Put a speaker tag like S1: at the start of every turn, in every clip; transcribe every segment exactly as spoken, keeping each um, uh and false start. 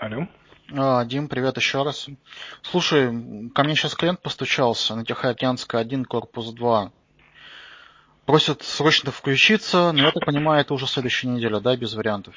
S1: Алло.
S2: А, Дим, привет еще раз. Слушай, ко мне сейчас клиент постучался на Тихоокеанская один, корпус два. Просят срочно включиться, но я так понимаю, это уже следующая неделя, да, без вариантов?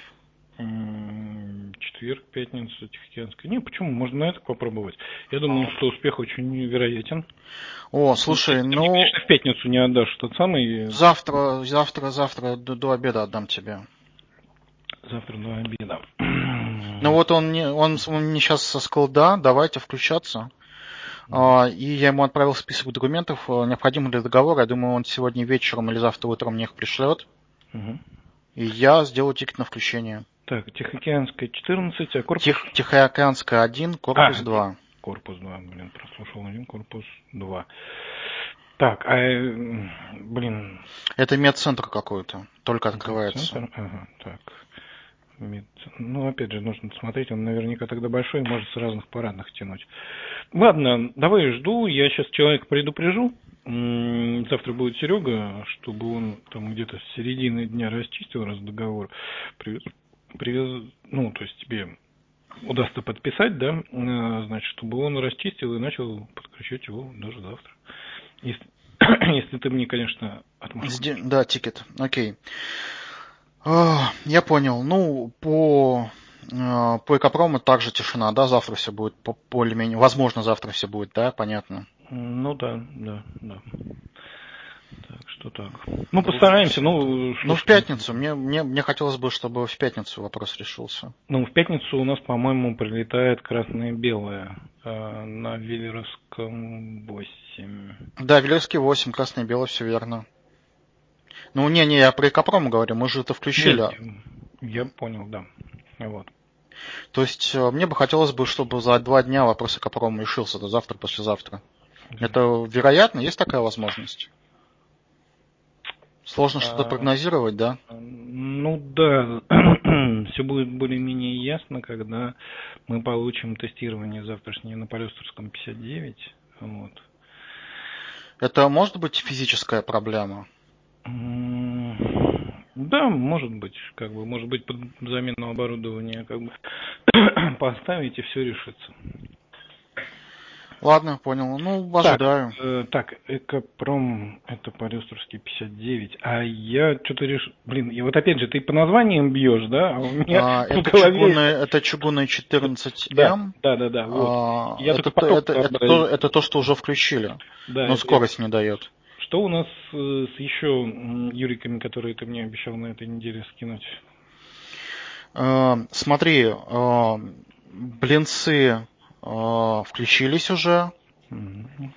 S1: М, Четверг, пятница, Тихоокеанская. Не, почему? Можно на это попробовать. Я думаю, что успех очень вероятен.
S2: О,
S1: Если
S2: слушай,
S1: ты мне,
S2: ну,
S1: конечно, в пятницу не отдашь тот самый,
S2: завтра, завтра, завтра до, до обеда отдам тебе.
S1: завтра до обеда.
S2: Ну вот он мне, он, он мне сейчас сказал, да, давайте включаться. А, и я ему отправил список документов, э, необходимых для договора. Я думаю, он сегодня вечером или завтра утром мне их пришлет.
S1: Мгм.
S2: И я сделаю тикет на включение.
S1: Так, Тихоокеанская четырнадцать, а корпус...
S2: Тих, Тихоокеанская один, корпус
S1: А,
S2: два.
S1: корпус два, блин, прослушал один, корпус два. Так, а, э, блин,
S2: Это медцентр какой-то, только открывается.
S1: центр, ага, так. Мид- Ну, опять же, нужно смотреть, он наверняка тогда большой, может с разных парадных тянуть. Ладно, давай жду, я сейчас человека предупрежу. М, Завтра будет Серега, чтобы он там где-то с середины дня расчистил, раз договор привез, привез, ну, то есть тебе удастся подписать, да, э, значит, чтобы он расчистил и начал подключать его даже завтра. Если, если ты мне, конечно, отможешь.
S2: Сде- Да, тикет, окей. А, Я понял. Ну, по, э, по Экопрому также тишина, да, завтра все будет по- более-менее. Возможно, завтра все будет, да, понятно.
S1: Ну да, да, да. Так что так. Ну, постараемся, ну, что
S2: Ну, в
S1: ж.
S2: пятницу. Мне, мне, мне хотелось бы, чтобы в пятницу вопрос решился.
S1: Ну, в пятницу у нас, по-моему, прилетает красное и белое э, на Веллеровском восемь.
S2: Да, Вилевский восемь, красный и белый, все верно. Ну, не-не, я про Экопром говорю, мы же это включили.
S1: Нет, я понял, да. Вот.
S2: То есть э, мне бы хотелось бы, чтобы за два дня вопрос Экопрома решился, до завтра, послезавтра. Это вероятно? Есть такая возможность? Сложно что-то
S1: А,
S2: прогнозировать, да?
S1: ну да, все будет более-менее ясно, когда мы получим тестирование завтрашнее на Полюстерском пятьдесят девять. Вот.
S2: Это может быть физическая проблема?
S1: М, Да, может быть, как бы, может быть, под замену оборудования как бы поставить и все решится.
S2: Ладно, понял. Ну,
S1: Так,
S2: ожидаю.
S1: э, так, Экопром, это Полюстерский пятьдесят девять, а я что-то решил, блин, и вот опять же, ты по названиям бьешь, да, а у меня
S2: А,
S1: в
S2: это
S1: голове,
S2: чугунный, это чугунный
S1: да,
S2: четырнадцать эм.
S1: да, да, да, вот,
S2: А,
S1: я
S2: это,
S1: только
S2: то-
S1: потом
S2: это, это, то,
S1: сообразил,
S2: это то, что уже включили.
S1: да,
S2: Но
S1: это я
S2: скорость не дает.
S1: Что у нас э, с еще м, юриками, которые ты мне обещал на этой неделе скинуть?
S2: Э, Смотри, э, блинцы э, включились уже.
S1: Мгм.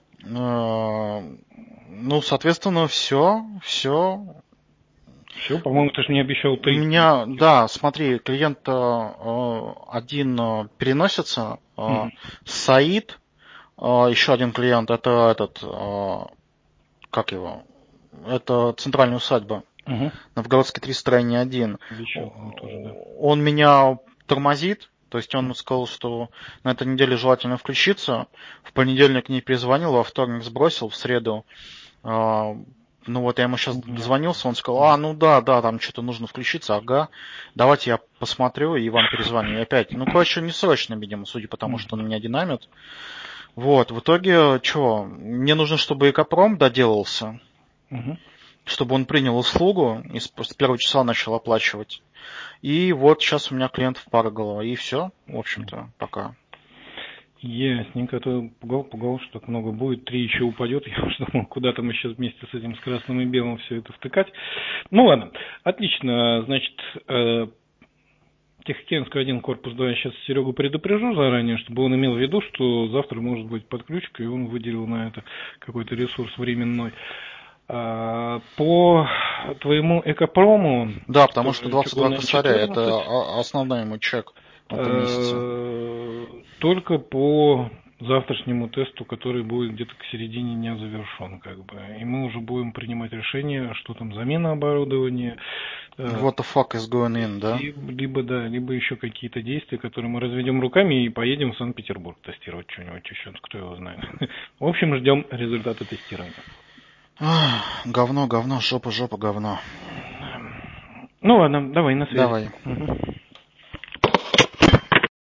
S2: Э, Ну, соответственно, все, все.
S1: Все, по-моему, ты же мне обещал
S2: У
S1: три.
S2: меня, да, смотри, клиент э, один э, переносится, э,
S1: Мгм.
S2: Саид, э, еще один клиент, это этот, э, как его, это центральная усадьба,
S1: Мгм.
S2: Новгородский три, строение один.
S1: Обещал мне тоже, да.
S2: Он меня тормозит, то есть он сказал, что на этой неделе желательно включиться. В понедельник не перезвонил, во вторник сбросил, в среду. а, Ну вот я ему сейчас
S1: Нет.
S2: дозвонился, он сказал, а, ну да, да, там что-то нужно включиться, ага, давайте я посмотрю и вам перезвоню. И опять, ну, короче, не срочно, видимо, судя по тому, что он
S1: Мгм.
S2: меня динамит. Вот, в итоге, что, мне нужно, чтобы Экопром доделался,
S1: Мгм.
S2: чтобы он принял услугу и с с первого числа начал оплачивать. И вот сейчас у меня клиентов пара голова, и все, в общем-то, пока.
S1: Ясненько, а то пугал, пугал, что так много будет, три еще упадет, я уж думал, куда то мы сейчас вместе с этим, с красным и белым все это втыкать. Ну ладно, отлично, значит, э, Тихоокеанскую один, корпус два, я сейчас Серегу предупрежу заранее, чтобы он имел в виду, что завтра может быть подключка, и он выделил на это какой-то ресурс временной. А, По твоему Экопрому,
S2: Да, потому что
S1: тоже
S2: двадцать два
S1: чугунная
S2: косаря – это
S1: четырнадцать,
S2: о- основной мой чек в этом месяце.
S1: э, только по завтрашнему тесту, который будет где-то к середине дня завершен, как бы. И мы уже будем принимать решение, что там замена оборудования, э,
S2: What the fuck is going in, да?
S1: и либо да, либо еще какие-то действия, которые мы разведем руками и поедем в Санкт-Петербург тестировать что-нибудь еще, кто его знает. В общем, ждем результаты тестирования.
S2: Ах, говно, говно, жопа, жопа, говно.
S1: Ну ладно, давай на связи.
S2: Давай.
S1: Мгм.